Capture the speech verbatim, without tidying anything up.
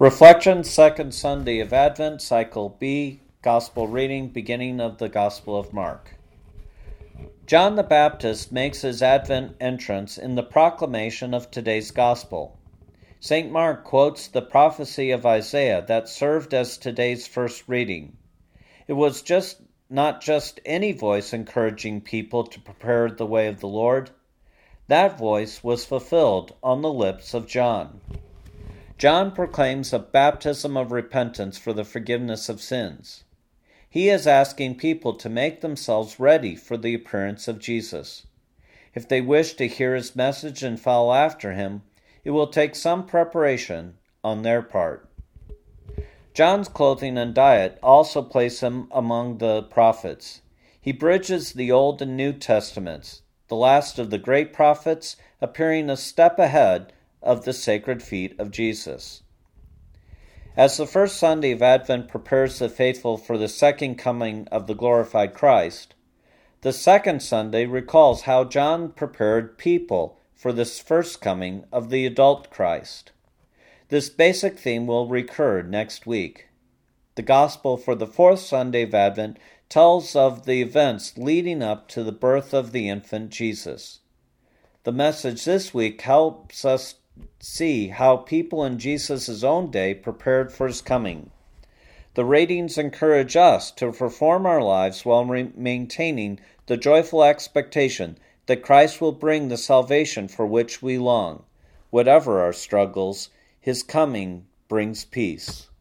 Reflection, Second Sunday of Advent, Cycle B, Gospel Reading, beginning of the Gospel of Mark. John the Baptist makes his Advent entrance in the proclamation of today's Gospel. Saint Mark quotes the prophecy of Isaiah that served as today's first reading. It was just not just any voice encouraging people to prepare the way of the Lord. That voice was fulfilled on the lips of John. John proclaims a baptism of repentance for the forgiveness of sins. He is asking people to make themselves ready for the appearance of Jesus. If they wish to hear his message and follow after him, it will take some preparation on their part. John's clothing and diet also place him among the prophets. He bridges the Old and New Testaments, the last of the great prophets appearing a step ahead of the sacred feet of Jesus. As the first Sunday of Advent prepares the faithful for the second coming of the glorified Christ, the second Sunday recalls how John prepared people for this first coming of the adult Christ. This basic theme will recur next week. The Gospel for the fourth Sunday of Advent tells of the events leading up to the birth of the infant Jesus. The message this week helps us see how people in Jesus' own day prepared for his coming. The readings encourage us to perform our lives while re- maintaining the joyful expectation that Christ will bring the salvation for which we long. Whatever our struggles, his coming brings peace.